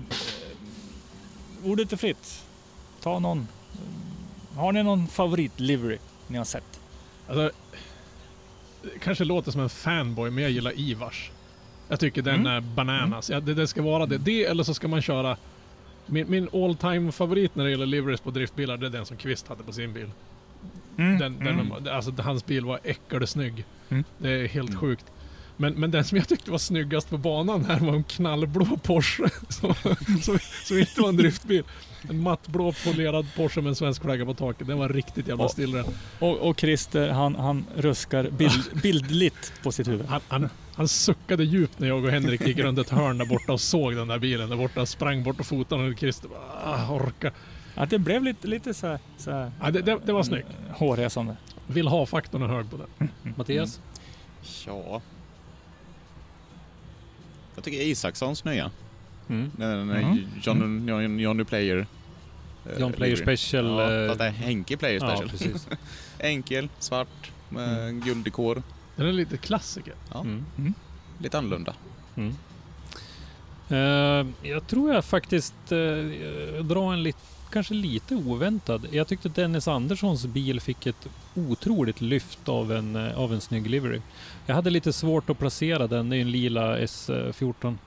ordet är fritt. Ta någon. Har ni någon favorit-livery ni har sett? Alltså, kanske låter som en fanboy, men jag gillar Ivars. Jag tycker den är bananas. Ja, det ska vara det. Eller så ska man köra... Min all-time favorit när det gäller liveries på driftbilar, det är den som Kvist hade på sin bil. Alltså hans bil var äckelsnygg. Det är helt sjukt. Men den som jag tyckte var snyggast på banan här var en knallblå Porsche som inte var en driftbil. En mattblå polerad Porsche med en svensk flagga på taket. Den var riktigt jävla still. Och Christer, han ruskar bildligt på sitt huvud. Han suckade djupt när jag och Henrik gick runt ett hörn där borta och såg den där bilen där borta. Sprang bort och fotade och Christer bara orka. Ja, det blev lite så här. Ja, det var snyggt. Hårresande. Vill ha faktorn är hög på den. Mattias? Ja. Jag tycker Isakssons nya. Johnny Player. John Player Special. Ja, det är Henke Player Special. Ja, precis. Enkel, svart, med gulddekor. Den är lite klassiker. Ja. Lite annorlunda. Jag tror jag faktiskt drar en kanske lite oväntad. Jag tyckte att Dennis Anderssons bil fick ett otroligt lyft av en snygg livery. Jag hade lite svårt att placera den. Det är en lila S14.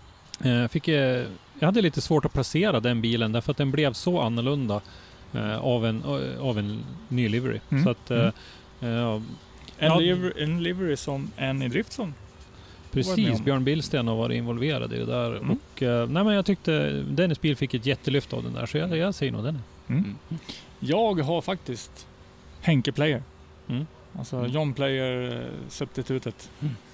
Jag hade lite svårt att placera den bilen därför att den blev så annorlunda av en ny livery. Så att, en livery som en i drift som. Precis, Björn Billsten har varit involverad i det där. Och, men jag tyckte Dennis bil fick ett jättelyft av den där, så jag säger nog den. Jag har faktiskt Henke Player. Alltså John Player substitutet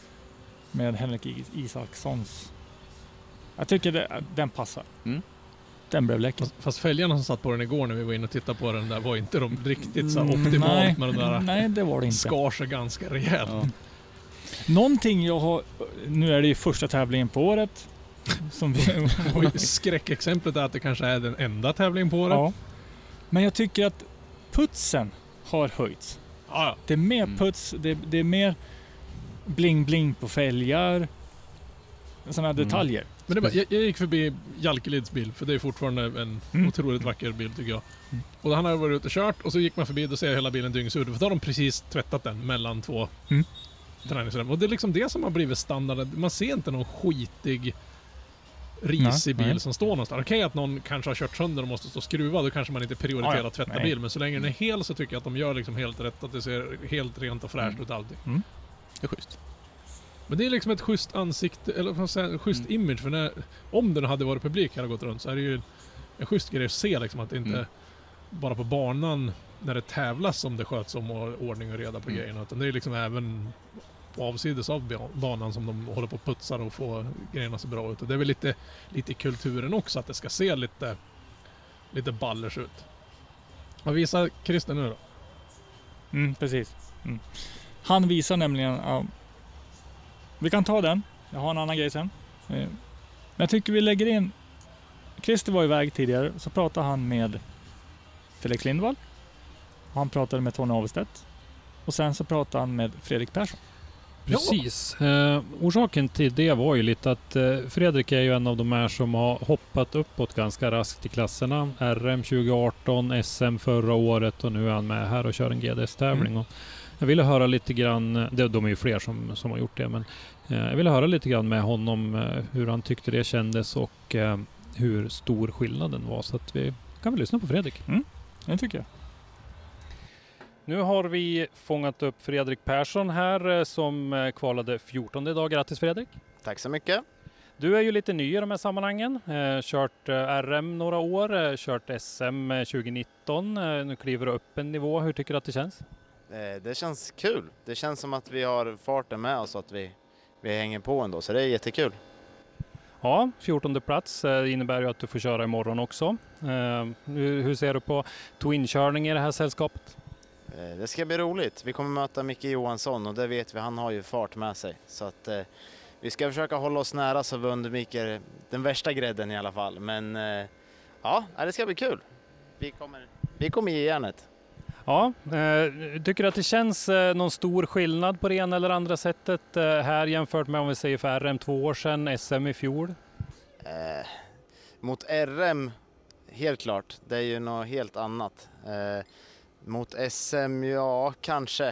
med Henrik Isakssons. Jag tycker den passar. Den blev läcker. Fast fälgarna som satt på den igår när vi var inne och tittade på den där var inte de riktigt så optimalt med den där. Nej, det var det inte. Skar sig ganska rejält. Ja. Någonting jag har... Nu är det ju första tävlingen på året. Som skräckexemplet är att det kanske är den enda tävlingen på året. Ja. Men jag tycker att putsen har höjts. Ja. Det är mer puts, det är mer bling-bling på fälgar. Sådana detaljer. Men det var, jag gick förbi Jalkelids bil, för det är fortfarande en otroligt vacker bil tycker jag. Och han har varit ute och kört och så gick man förbi och ser hela bilen dyngsur. För då har de precis tvättat den mellan två träningsrum. Och det är liksom det som har blivit standard. Man ser inte någon skitig risig bil som står någonstans. Okej att någon kanske har kört sönder och måste stå skruva, då kanske man inte prioriterar att tvätta bil. Men så länge den är hel så tycker jag att de gör liksom helt rätt. Att det ser helt rent och fräscht ut allting. Det är schysst. Men det är liksom ett schysst ansikte, eller en schysst image. För om den hade varit publik här och gått runt så är det ju en schysst grej att se liksom, att det inte bara på banan när det tävlas som det sköts om och ordning och reda på grejerna. Utan det är liksom även på avsides av banan som de håller på och putsar och får grejerna så bra ut. Och det är väl lite i kulturen också att det ska se lite ballers ut. Vad visar Christer nu då? Precis. Han visar nämligen... vi kan ta den. Jag har en annan grej sen. Men jag tycker vi lägger in... Christer var iväg tidigare. Så pratade han med Felix Lindvall. Han pratade med Tony Avestedt. Och sen så pratade han med Fredrik Persson. Precis. Orsaken till det var ju lite att Fredrik är ju en av de här som har hoppat uppåt ganska raskt i klasserna. RM 2018, SM förra året och nu är han med här och kör en GDS-tävling. Och jag ville höra lite grann, de är ju fler som har gjort det, men jag ville höra lite grann med honom hur han tyckte det kändes och hur stor skillnaden var. Så att vi kan väl lyssna på Fredrik. Det tycker jag. Nu har vi fångat upp Fredrik Persson här som kvalade 14 idag. Grattis Fredrik! Tack så mycket! Du är ju lite ny i de här sammanhangen. Kört RM några år, kört SM 2019. Nu kliver du upp en nivå. Hur tycker du att det känns? Det känns kul. Det känns som att vi har farten med oss, att vi hänger på ändå. Så det är jättekul. Ja, 14:e plats innebär ju att du får köra imorgon också. Hur ser du på twinkörning i det här sällskapet? Det ska bli roligt. Vi kommer möta Micke Johansson och det vet vi, han har ju fart med sig. Så att vi ska försöka hålla oss nära så vi undviker den värsta grädden i alla fall. Men ja, det ska bli kul. Vi kommer ge järnet. Ja, tycker du att det känns någon stor skillnad på det ena eller andra sättet här jämfört med om vi säger för RM 2 år sedan, SM i fjol? Mot RM, helt klart. Det är ju något helt annat. Mot SM, ja, kanske.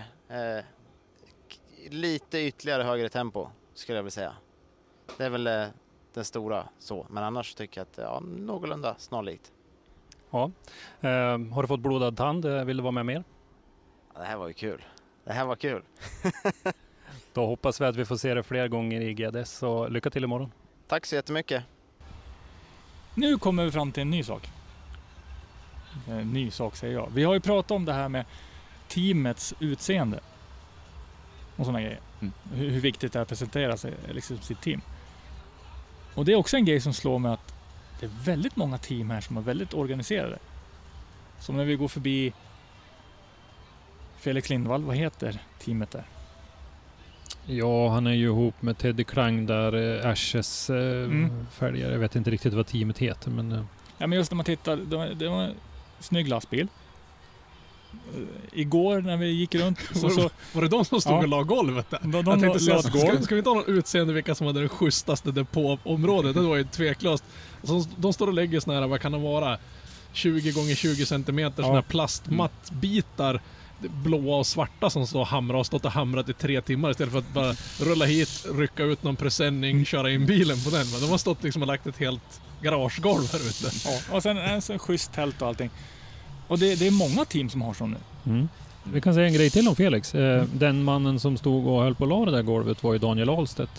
Lite ytterligare högre tempo, skulle jag vilja säga. Det är väl den stora så. Men annars tycker jag att någorlunda snarlikt. Ja. Har du fått blodad tand? Vill du vara med mer? Ja, det här var ju kul. Det här var kul. Då hoppas vi att vi får se det fler gånger i GDS, så lycka till imorgon. Tack så jättemycket. Nu kommer vi fram till en ny sak. En ny sak säger jag. Vi har ju pratat om det här med teamets utseende och sådana grejer. Hur viktigt det är att presentera sig, liksom sitt team. Och det är också en grej som slår mig att det är väldigt många team här som är väldigt organiserade. Som när vi går förbi Felix Lindvall, vad heter teamet där? Ja, han är ju ihop med Teddy Klang där, Ashes följare. Jag vet inte riktigt vad teamet heter, men... Ja, men just när man tittar, det var en snygg lastbil. Igår när vi gick runt så var det de som stod och la golvet där? Jag tänkte säga, ska vi ta någon utseende vilka som hade det schysstaste depåområdet? Det var ju tveklöst. De står och lägger såna här, vad kan det vara? 20x20 cm såna här plastmattbitar, blåa och svarta, som står och hamrar och stått och hamrat i 3 timmar istället för att bara rulla hit, rycka ut någon presenning, köra in bilen på den. Men de har stått liksom och lagt ett helt garagegolv här ute. Ja, och sen en sån schysst tält och allting. Och det är många team som har sån nu. Vi kan säga en grej till om Felix. Den mannen som stod och höll på att la det där golvet var ju Daniel Ahlstedt.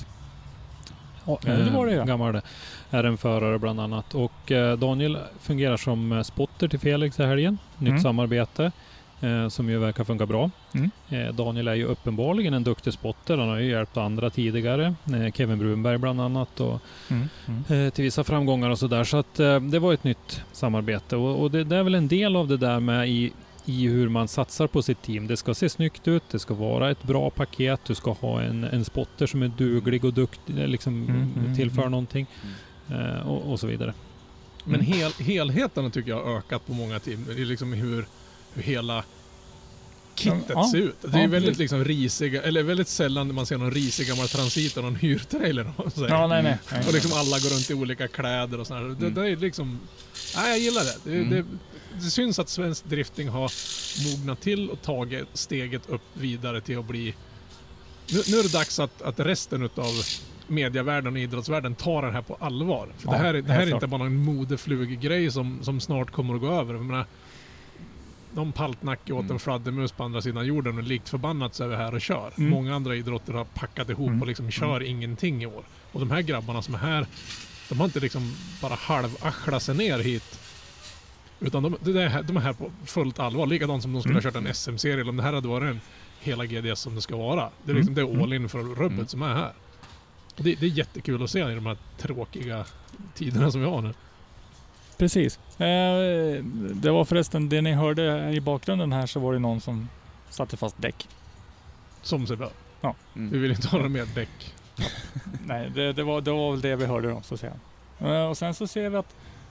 Det var det, ja. Gammal RM-förare bland annat. Och Daniel fungerar som spotter till Felix i helgen. Nytt samarbete som ju verkar funka bra. Daniel är ju uppenbarligen en duktig spotter. Han har ju hjälpt andra tidigare. Kevin Brunberg bland annat. Och till vissa framgångar och sådär. Så att det var ett nytt samarbete. Och det är väl en del av det där med i hur man satsar på sitt team. Det ska se snyggt ut, det ska vara ett bra paket, du ska ha en spotter som är duglig och duktig, liksom tillför någonting och så vidare. Men helheten tycker jag har ökat på många team. Det är liksom hur hela kittet ser ut. Det är väldigt liksom risiga, eller väldigt sällan man ser någon risig gammal Transit och någon hyrtrailer. Nej. Och liksom alla går runt i olika kläder och sådär. Det är liksom, jag gillar det. Det syns att svensk drifting har mognat till och tagit steget upp vidare till att bli... Nu är det dags att resten av medievärlden och idrottsvärlden tar det här på allvar. För det här är inte bara en modefluggrej som snart kommer att gå över. Jag menar, de paltnacke åt en fladdermus på andra sidan jorden och likt förbannat så är vi här och kör. Många andra idrotter har packat ihop och liksom kör ingenting i år. Och de här grabbarna som är här, de har inte liksom bara halvaschlat sig ner hit. Utan de är här på fullt allvar. Likadant som de skulle ha kört en SM-serie. Eller om det här hade varit en hela GDS som det ska vara. Det är liksom det är all in för rubbet som är här. Och det är jättekul att se i de här tråkiga tiderna som vi har nu. Precis. Det var förresten det ni hörde i bakgrunden här, så var det någon som satte fast däck. Som sig bör. Ja. Vi vill inte ha med däck. Nej, det var väl det vi hörde då, så att säga. Och sen så ser vi att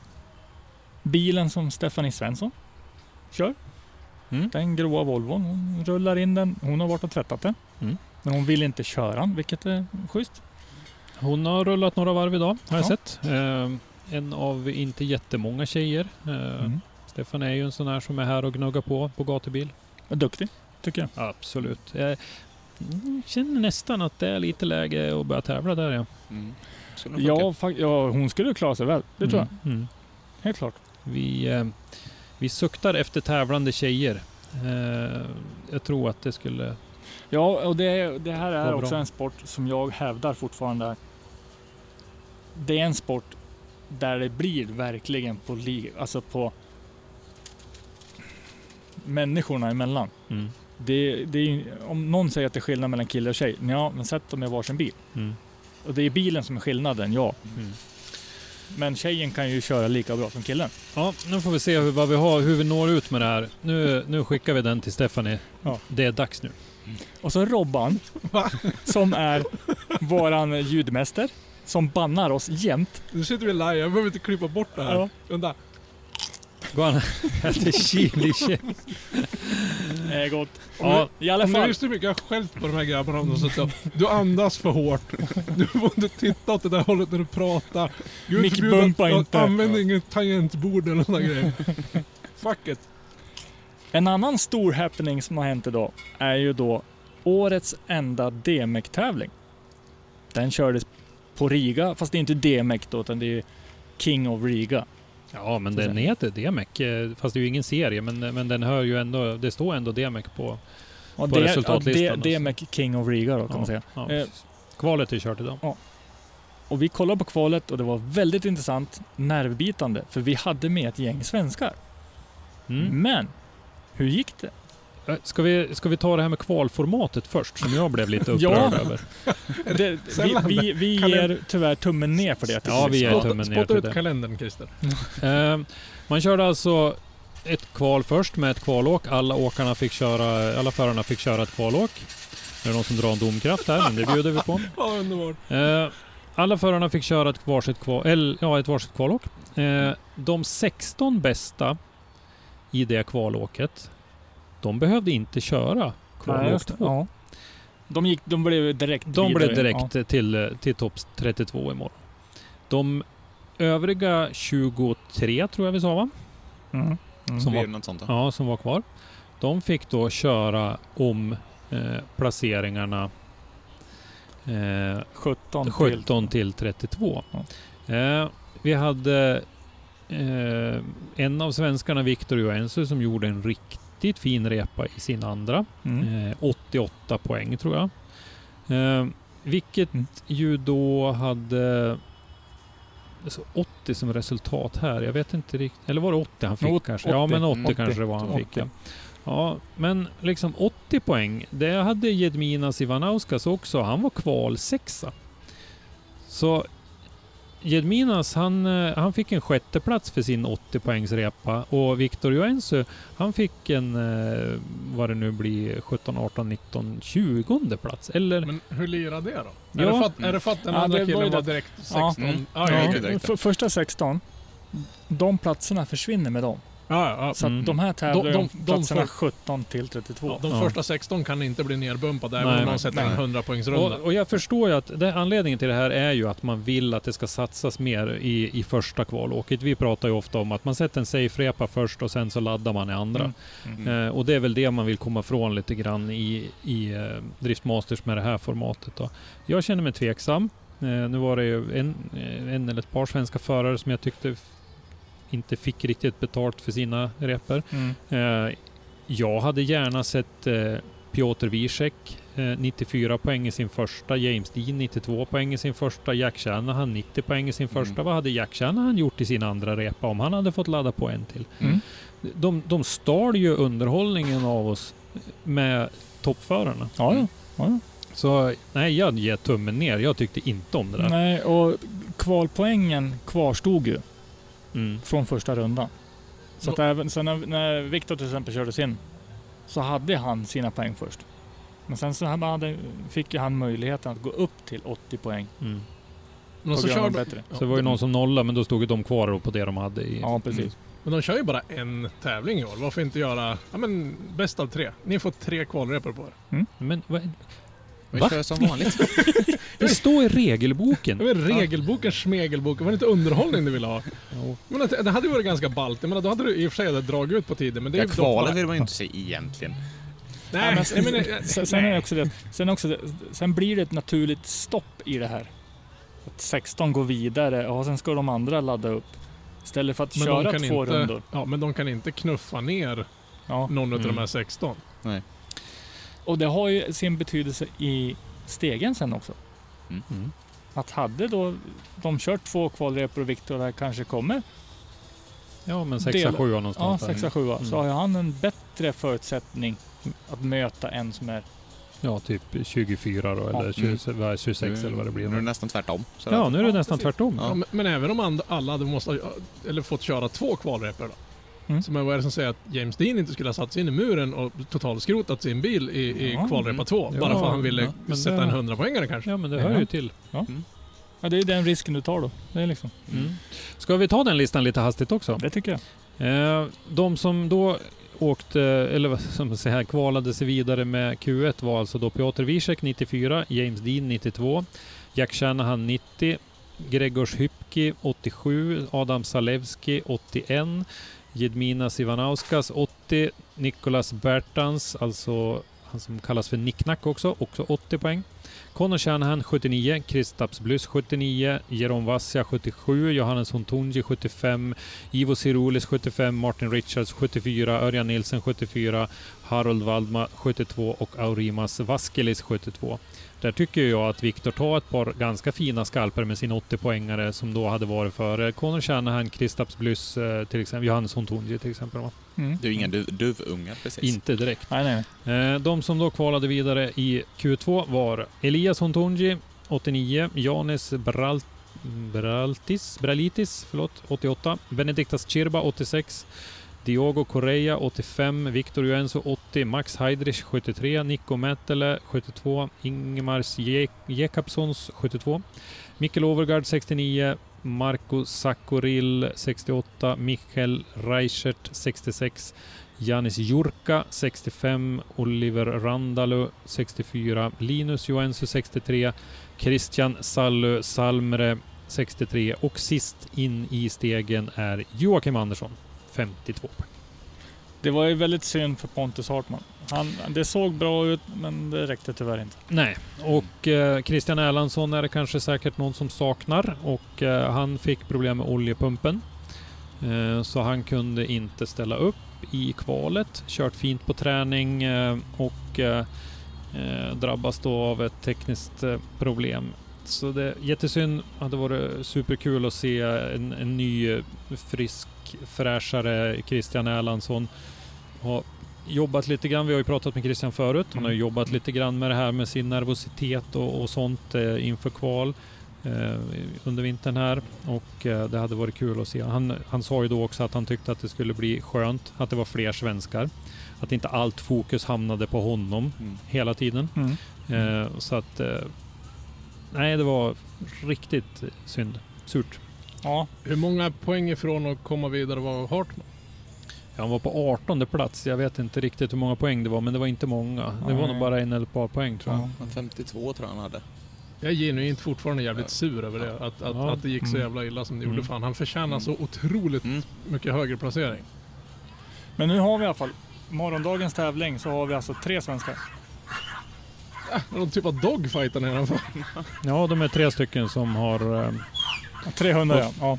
bilen som Stephanie Svensson kör, den gråa Volvon, hon rullar in den. Hon har varit och tvättat den. Men hon vill inte köra den, vilket är schysst. Hon har rullat några varv idag, har jag sett. En av inte jättemånga tjejer. Stefan är ju en sån här som är här och gnuggar på gatubil. Duktig, tycker jag. Absolut. Jag känner nästan att det är lite läge att börja tävla där. Ja, hon skulle klara sig väl. Det tror jag. Helt klart. Vi suktar efter tävlande tjejer. Jag tror att det skulle... Ja, och det här är också en sport som jag hävdar fortfarande. Det är en sport där det blir verkligen på människorna emellan. Det är, om någon säger att det är skillnad mellan kille och tjej, ja, men sätt dem i varsin bil. Och det är bilen som är skillnaden, ja. Men tjejen kan ju köra lika bra som killen. Ja, nu får vi se hur vi når ut med det här. Nu skickar vi den till Stephanie. Ja. Det är dags nu. Och så Robban, som är våran ljudmäster, som bannar oss jämt. Nu sitter vi live, jag behöver inte klippa bort det här. Ja. Vänta. Gå an, äter chili chip. Det är gott. Ja, i alla fall. Just hur mycket jag har skällt på de här grabbarna om så du andas för hårt. Du får inte titta åt det där hållet när du pratar. Mickbumpa inte. Använd inget tangentbord eller några grejer. Fuck it. En annan stor happening som har hänt idag är ju då årets enda DMEC-tävling. Den kördes på Riga, fast det är inte DMEC då, utan det är King of Riga. Ja, men den heter DMEC, fast det är ju ingen serie, men den hör ju ändå, det står ändå DMEC Och på resultatlistan. Det är med King of Riga då, kan man säga. Ja. Kvalet är kört idag. Ja. Och vi kollade på kvalet och det var väldigt intressant, nervbitande, för vi hade med ett gäng svenskar. Men hur gick det? Ska vi ta det här med kvalformatet först, som jag blev lite upprörd över? Vi ger tyvärr tummen ner för det. Ja, vi ger tummen ner Spotta till ut det. kalendern, Christer. Man körde alltså ett kval först med ett kvalåk. Alla förarna fick köra ett kvalåk. Det är någon som drar en domkraft här, men det bjuder vi på. Ja, underbart. Alla förarna fick köra ett varsitt kvalåk. De 16 bästa i det kvalåket, de behövde inte köra kvalåk 2. Ja. De blev direkt till topp 32 imorgon. De övriga 23 tror jag vi sa, va? Som var kvar. De fick då köra om placeringarna 17 till 32. Ja. Vi hade en av svenskarna, Victor Joensuu, som gjorde en riktigt fin repa i sin andra. 88 poäng tror jag. Vilket ju då hade 80 som resultat här. Jag vet inte riktigt. Eller var det 80 han fick kanske? 80, ja, men 80 kanske det var han 80. fick. Ja, men liksom 80 poäng. Det hade Gedminas Ivanauskas också. Han var kval 6. Så Gedminas, han fick en sjätteplats för sin 80 poängs repa, och Victor Joensuu, han fick en vad det nu blir 17, 18, 19, 20 plats. Eller... Men hur lirade det då? Ja. Är det för att den andra killen var direkt 16? Första 16, de platserna försvinner med dem. Så att de här tävlar om platserna 17 till 32. De första 16 kan inte bli nerbumpade även om man sätter en 100-poängsrunda. Och jag förstår ju att anledningen till det här är ju att man vill att det ska satsas mer i första kvalåket. Vi pratar ju ofta om att man sätter en safe-repa först och sen så laddar man i andra. Och det är väl det man vill komma från lite grann i Drift Masters med det här formatet då. Jag känner mig tveksam. Nu var det ju en eller ett par svenska förare som jag tyckte inte fick riktigt betalt för sina repor. Jag hade gärna sett Piotr Wiesek 94 poäng i sin första, James Dean 92 poäng i sin första, Jack Shanahan 90 poäng i sin första. Vad hade Jack Shanahan gjort i sin andra repa om han hade fått ladda på en till? De stal ju underhållningen av oss med toppförarna. Ja. Så nej, jag ger tummen ner. Jag tyckte inte om det där. Nej, och kvalpoängen kvarstod ju från första rundan. Så att även sen när Victor till exempel körde sin, så hade han sina poäng först. Men sen så fick han möjligheten att gå upp till 80 poäng. Men så kör bättre. Så det var ju någon som nollade, men då stod ju de kvar på det de hade i. Ja, precis. Men de kör ju bara en tävling i år. Varför inte göra bäst av 3? Ni får 3 kvalrepor på er. Men vi kör som vanligt. Det står i regelboken. Det är regelboken, smegelboken. Var det inte underhållning du ville ha? Men det hade ju varit ganska ballt. Men då hade du i och för sig dragit ut på tiden. Men det är kvalet vill man ju inte se egentligen. Nej, sen blir det ett naturligt stopp i det här. Att 16 går vidare och sen ska de andra ladda upp. Istället för att köra 2 rundor. Ja, men de kan inte knuffa ner någon av de här 16. Nej. Och det har ju sin betydelse i stegen sen också. Att hade då de kört 2 kvalrepor och Victor där kanske kommer. Ja, men 6-7 någonstans. Ja, 6-7. Så har han en bättre förutsättning att möta en som är... Ja, typ 24 då, eller 26 eller vad det blir. Nu är det nästan tvärtom. Ja, nu är det nästan tvärtom. Ja, men även om alla hade fått köra 2 kvalrepor då. Så vad är det som säger att James Dean inte skulle ha satt sig in i muren och totalt skrotat sin bil i kvalrepa 2? Bara för att han ville sätta en 100-poängare kanske. Ja, men det hör ju till. Ja, det är den risken du tar då. Det är liksom. Ska vi ta den listan lite hastigt också? Det tycker jag. De som då åkte, eller som man säger, kvalade sig vidare med Q1 var alltså då Piotr Wiesek 94, James Dean 92, Jack Shanahan 90, Gregors Hypki 87, Adam Zalewski 81, Gedminas Ivanauskas 80, Nicolas Bertans, alltså han som kallas för Nicknack också 80 poäng. Conor Shanahan 79, Kristaps Blys 79, Jeroen Vassia 77, Johannes Hontunji 75, Ivo Sirulis 75, Martin Richards 74, Örjan Nilsen 74, Harold Waldma 72 och Aurimas Vaskelis 72. Där tycker jag att Viktor tar ett par ganska fina skalper med sin 80-poängare som då hade varit för Conor Shanahan, Kristaps Blys till exempel, Johannes Hontunji till exempel. Det är ju inga duvungar precis. Inte direkt. Nej. De som då kvalade vidare i Q2 var Elias Hontunji 89, Janis Bralitis 88, Benediktas Chirba 86, Diogo Correa 85, Victor Juenso 80, Max Heidrich 73, Nico Mättele 72, Ingemars Jakobssons 72, Mikkel Overgaard 69, Marco Sakoril 68, Michael Reichert 66, Janis Jurka 65, Oliver Randalu 64, Linus Joensuu 63, Christian Sallu Salmre 63 och sist in i stegen är Joakim Andersson 52 poäng. Det var ju väldigt synd för Pontus Hartman. Det såg bra ut, men det räckte tyvärr inte. Nej, och Christian Erlandsson är det kanske säkert någon som saknar. Och han fick problem med oljepumpen. Så han kunde inte ställa upp i kvalet. Kört fint på träning och drabbas då av ett tekniskt problem. Så det är jättesynd. Det hade varit superkul att se en ny frisk, fräschare Christian Erlandsson. Har jobbat lite grann, vi har ju pratat med Christian förut. Han har ju jobbat lite grann med det här med sin nervositet och sånt inför kval under vintern här. Och det hade varit kul att se. Han sa ju då också att han tyckte att det skulle bli skönt att det var fler svenskar. Att inte allt fokus hamnade på honom hela tiden. Så att nej, det var riktigt synd. Surt. Ja. Hur många poäng ifrån att komma vidare var Hartman? Ja, han var på 18:e plats. Jag vet inte riktigt hur många poäng det var, men det var inte många. Det var nog bara en eller ett par poäng, tror jag. 52 tror jag han hade. Jag är genuint fortfarande jävligt sur över det. Att det gick så jävla illa som det gjorde. Fan, han förtjänar så otroligt mycket högre placering. Men nu har vi i alla fall morgondagens tävling, så har vi alltså 3 svenskar. Ja, någon typ av dogfighten i alla fall. Ja, de är 3 stycken som har 300, ja.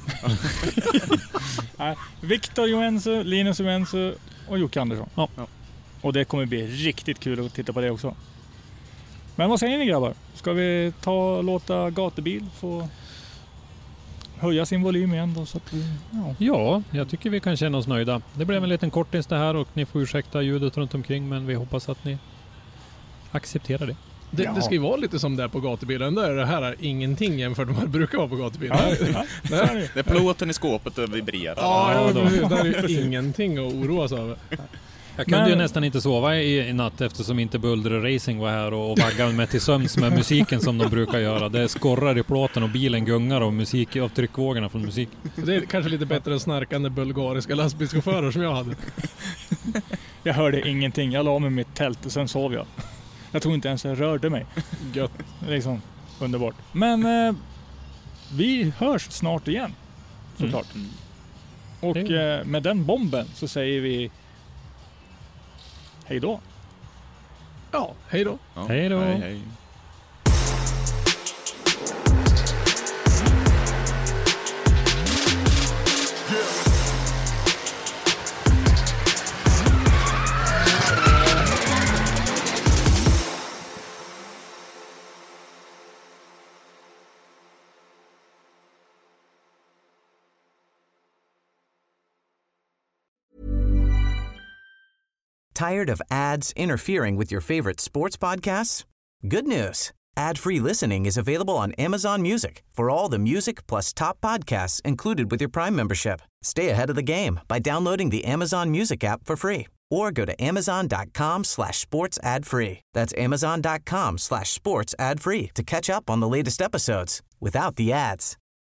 Victor Juensu, Linus Juensu och Jocke Andersson. Ja. Och det kommer bli riktigt kul att titta på det också. Men vad säger ni, grabbar? Ska vi låta Gatubil få höja sin volym igen då? Så att vi, ja, jag tycker vi kan känna oss nöjda. Det blev en liten kortis det här och ni får ursäkta ljudet runt omkring, men vi hoppas att ni accepterar det. Det ska ju vara lite som det är på gatubilen. Det här är ingenting jämfört med vad det brukar vara på gatubilen. Det är plåten i skåpet och vibrerar. Det är ju ingenting att oroa sig över. Jag kunde ju nästan inte sova i natt eftersom inte Buller Racing var här och vaggade med till sömns med musiken som de brukar göra. Det skorrar i plåten och bilen gungar av musik, av tryckvågorna från musik. Det är kanske lite bättre än snarkande bulgariska lastbilschaufförer som jag hade. Jag hörde ingenting. Jag la mig i mitt tält och sen sov jag. Jag tror inte ens jag rörde mig. Gött. Liksom underbart. Men vi hörs snart igen. Såklart. Och med den bomben så säger vi hej då. Ja, hej då. Ja, hej då. Hej, hej. Tired of ads interfering with your favorite sports podcasts? Good news. Ad-free listening is available on Amazon Music for all the music plus top podcasts included with your Prime membership. Stay ahead of the game by downloading the Amazon Music app for free or go to amazon.com/sports ad free. That's amazon.com/sports ad free to catch up on the latest episodes without the ads.